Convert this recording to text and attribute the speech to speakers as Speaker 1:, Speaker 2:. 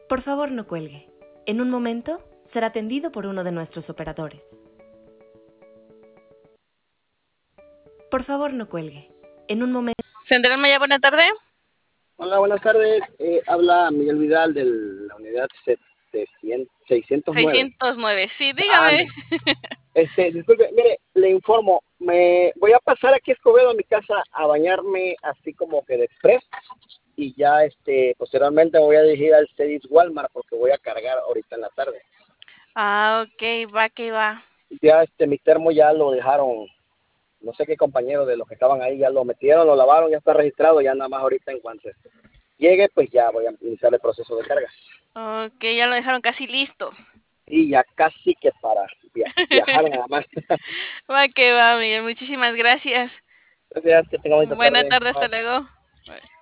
Speaker 1: Por favor, no cuelgue. En un momento será atendido por uno de nuestros operadores. Por favor, no cuelgue. En un momento...
Speaker 2: Central Maya, buena tarde.
Speaker 3: Hola, buenas tardes. Habla Miguel Vidal de la unidad 609.
Speaker 2: 609, sí, dígame.
Speaker 3: Disculpe, mire, le informo, me voy a pasar aquí a Escobedo a mi casa a bañarme así como que de express y ya posteriormente me voy a dirigir al Cedis Walmart porque voy a cargar ahorita en la tarde.
Speaker 2: Ah, ok, va que va.
Speaker 3: Ya mi termo ya lo dejaron, no sé qué compañero de los que estaban ahí ya lo metieron, lo lavaron, ya está registrado, ya nada más ahorita en cuanto llegue, pues ya voy a iniciar el proceso de carga.
Speaker 2: Ok, ya lo dejaron casi listo.
Speaker 3: Y ya casi que para viajar nada más.
Speaker 2: Va que va, Miguel, muchísimas gracias.
Speaker 3: Gracias, que tenga bonita
Speaker 2: Buena
Speaker 3: tarde.
Speaker 2: tarde, hasta
Speaker 3: Bye.
Speaker 2: luego. Bye.